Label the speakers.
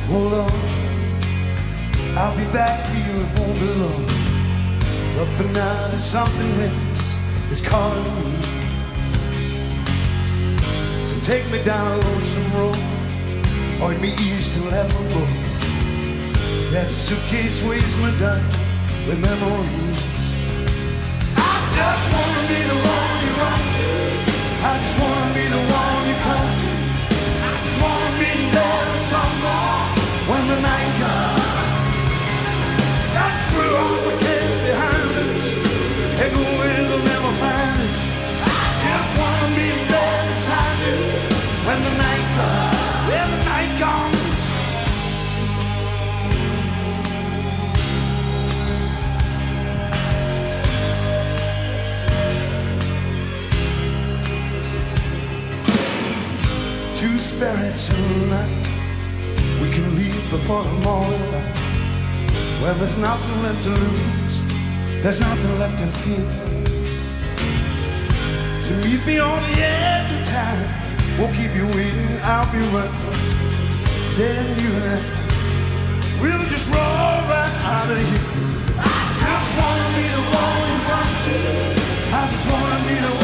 Speaker 1: Hold on, I'll be back for you, it won't be long. But for now, there's something else is calling me. So take me down a lonesome road, point me east and let me go. That suitcase weighs me down with memories. I just wanna be the one you run to. I just wanna be the one you come to. I just wanna be there with someone when the night comes. Got through all the kids behind us and go where they'll never find us. I just wanna be there beside you when the night comes. When the night comes. Two spirits in the night. We can leave before the morning light. Well, there's nothing left to lose, there's nothing left to fear. So meet me on the edge of time. Won't keep you waiting, I'll be right. Then you and I, we'll just roll right out of here. I just wanna be the one you run to. I just wanna be the